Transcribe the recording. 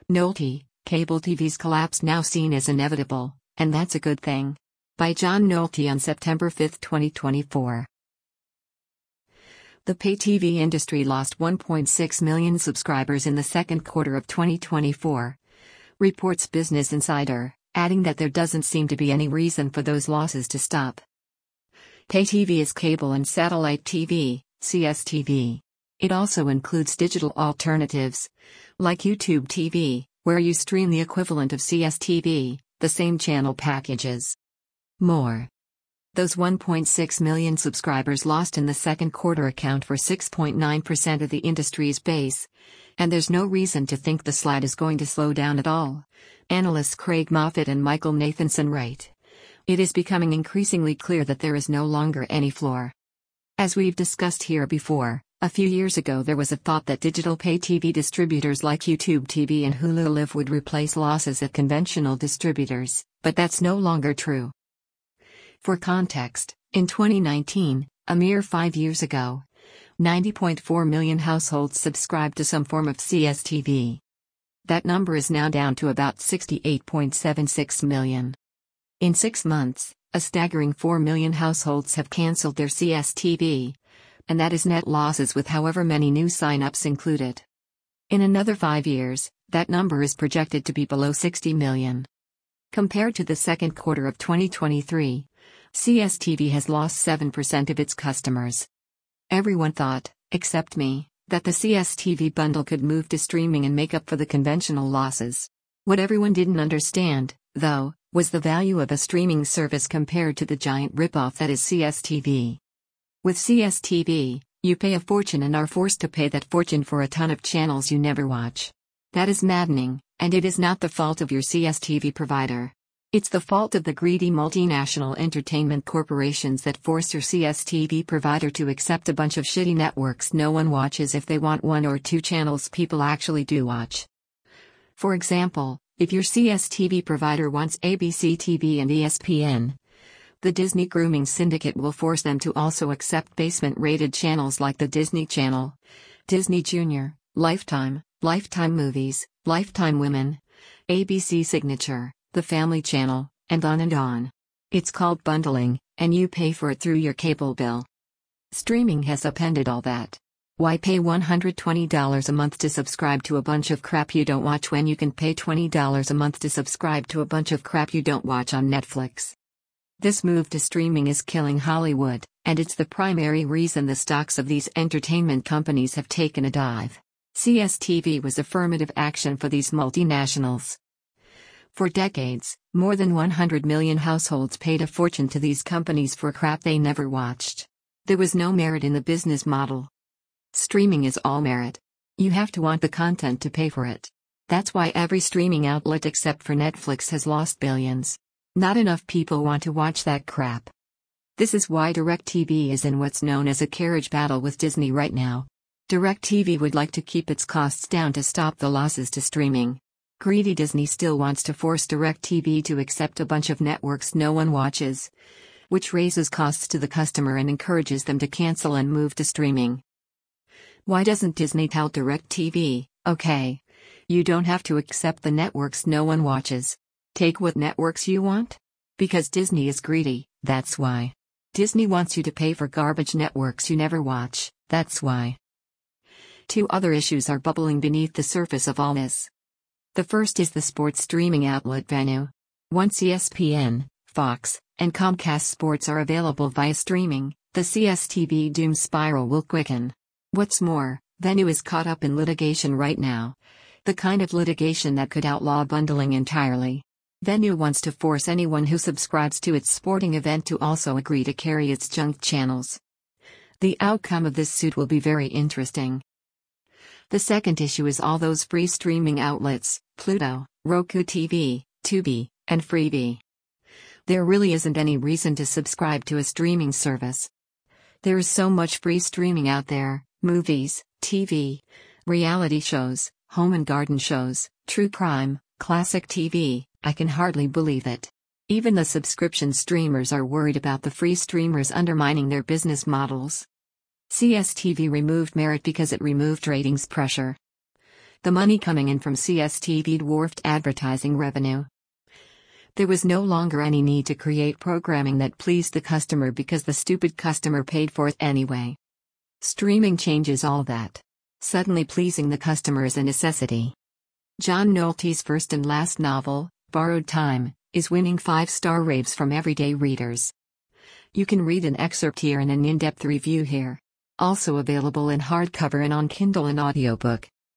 Nolte, cable TV's collapse now seen as inevitable, and that's a good thing. By John Nolte on September 5, 2024. The pay TV industry lost 1.6 million subscribers in the second quarter of 2024, reports Business Insider, adding that there doesn't seem to be any reason for those losses to stop. Pay TV is cable and satellite TV, CSTV. It also includes digital alternatives, like YouTube TV, where you stream the equivalent of CSTV, the same channel packages. More. Those 1.6 million subscribers lost in the second quarter account for 6.9% of the industry's base, and there's no reason to think the slide is going to slow down at all. Analysts Craig Moffett and Michael Nathanson write. It is becoming increasingly clear that there is no longer any floor. As we've discussed here before, a few years ago there was a thought that digital pay TV distributors like YouTube TV and Hulu Live would replace losses at conventional distributors, but that's no longer true. For context, in 2019, a mere 5 years ago, 90.4 million households subscribed to some form of CSTV. That number is now down to about 68.76 million. In 6 months, a staggering 4 million households have cancelled their CSTV, and that is net losses with however many new sign-ups included. In another 5 years, that number is projected to be below 60 million. Compared to the second quarter of 2023, CSTV has lost 7% of its customers. Everyone thought, except me, that the CSTV bundle could move to streaming and make up for the conventional losses. What everyone didn't understand, though, was the value of a streaming service compared to the giant ripoff that is CSTV. With CSTV, you pay a fortune and are forced to pay that fortune for a ton of channels you never watch. That is maddening, and it is not the fault of your CSTV provider. It's the fault of the greedy multinational entertainment corporations that force your CSTV provider to accept a bunch of shitty networks no one watches if they want 1 or 2 channels people actually do watch. For example, if your CSTV provider wants ABC TV and ESPN, the Disney grooming syndicate will force them to also accept basement-rated channels like the Disney Channel, Disney Junior, Lifetime, Lifetime Movies, Lifetime Women, ABC Signature, the Family Channel, and on and on. It's called bundling, and you pay for it through your cable bill. Streaming has upended all that. Why pay $120 a month to subscribe to a bunch of crap you don't watch when you can pay $20 a month to subscribe to a bunch of crap you don't watch on Netflix? This move to streaming is killing Hollywood, and it's the primary reason the stocks of these entertainment companies have taken a dive. CSTV was affirmative action for these multinationals. For decades, more than 100 million households paid a fortune to these companies for crap they never watched. There was no merit in the business model. Streaming is all merit. You have to want the content to pay for it. That's why every streaming outlet except for Netflix has lost billions. Not enough people want to watch that crap. This is why DirecTV is in what's known as a carriage battle with Disney right now. DirecTV would like to keep its costs down to stop the losses to streaming. Greedy Disney still wants to force DirecTV to accept a bunch of networks no one watches, which raises costs to the customer and encourages them to cancel and move to streaming. Why doesn't Disney tell DirecTV, okay, you don't have to accept the networks no one watches. Take what networks you want? Because Disney is greedy, that's why. Disney wants you to pay for garbage networks you never watch, that's why. 2 other issues are bubbling beneath the surface of all this. The first is the sports streaming outlet Venu. Once ESPN, Fox, and Comcast Sports are available via streaming, the CSTV doom spiral will quicken. What's more, Venu is caught up in litigation right now. The kind of litigation that could outlaw bundling entirely. Venu wants to force anyone who subscribes to its sporting event to also agree to carry its junk channels. The outcome of this suit will be very interesting. The second issue is all those free streaming outlets, Pluto, Roku TV, Tubi, and Freevee. There really isn't any reason to subscribe to a streaming service. There is so much free streaming out there: movies, TV, reality shows, home and garden shows, true crime, classic TV. I can hardly believe it. Even the subscription streamers are worried about the free streamers undermining their business models. CSTV removed merit because it removed ratings pressure. The money coming in from CSTV dwarfed advertising revenue. There was no longer any need to create programming that pleased the customer because the stupid customer paid for it anyway. Streaming changes all that. Suddenly pleasing the customer is a necessity. John Nolte's first and last novel, Borrowed Time, is winning 5-star raves from everyday readers. You can read an excerpt here and an in-depth review here. Also available in hardcover and on Kindle and audiobook.